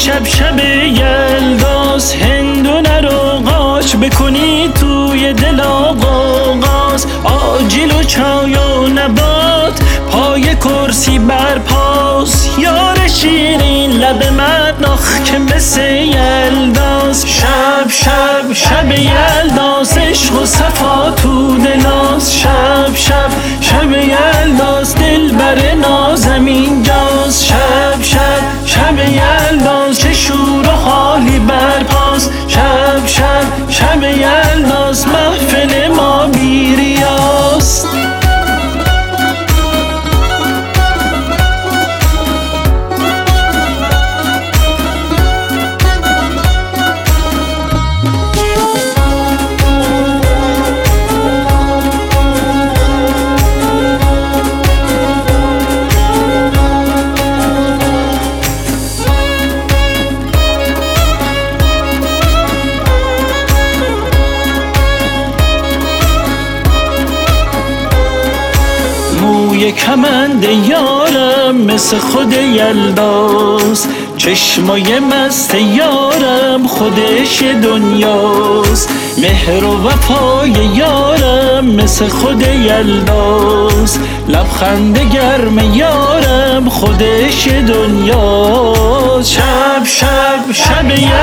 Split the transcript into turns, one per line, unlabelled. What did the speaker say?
شب شب یلداست، هندونه رو قاچ بکنی توی دل آغاز. آجیل و چای و نبات پای کرسی برپاس، یار شیرین لب مدناخ که مثل یلداست. شب شب شب یلداست، عشق و صفا تو دلاست. شب شب شب یلداست، دلبر نازم اینجاست. شب شب شب یلداست، چه شور و حالی برپاست. شب شب شب یلداست، محفل ما بی ریاست. موی کمند یارم مثل خود یلداست، چشمای مست یارم خودش دنیاست. مهر و وفای یارم مثل خود یلداست، لبخند گرم یارم خودش دنیاست. شب شب شب